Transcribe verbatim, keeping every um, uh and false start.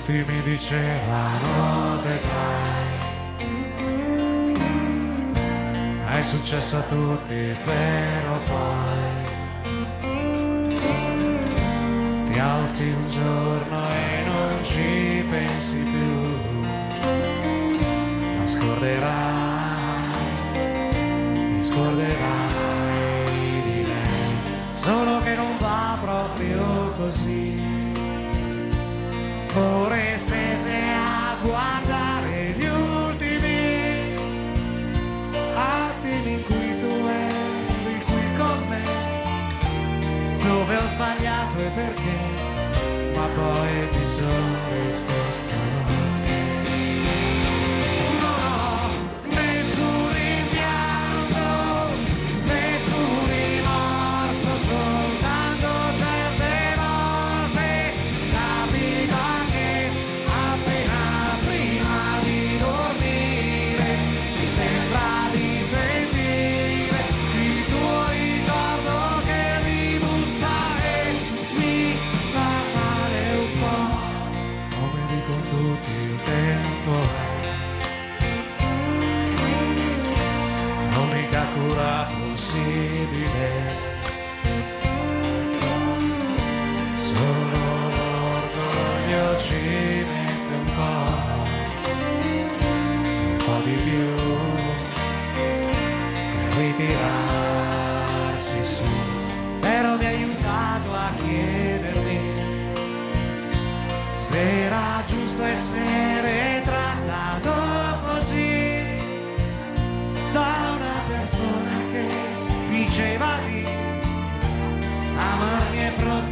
Tutti mi dicevano vedrai, è successo a tutti, però poi ti alzi un giorno e non ci pensi più, la scorderai, ti scorderai di lei, solo che non va proprio così. Ore spese a guardare gli ultimi attimi in cui tu eri qui con me, dove ho sbagliato e perché, ma poi ti sono risposto che non ho nessun rimpianto, nessun rimorso, soltanto certe volte capita che appena prima di dormire mi sembra di sentire il tuo ricordo che mi bussa e mi fa male un po', come dicono tutti il tempo è l'unica cura possibile, solo l'orgoglio ci mette un po', un po' di più per ritirarsi su, però mi ha aiutato a chiedermi se era giusto essere trattato così da una persona che diceva di amarmi e proteggermi.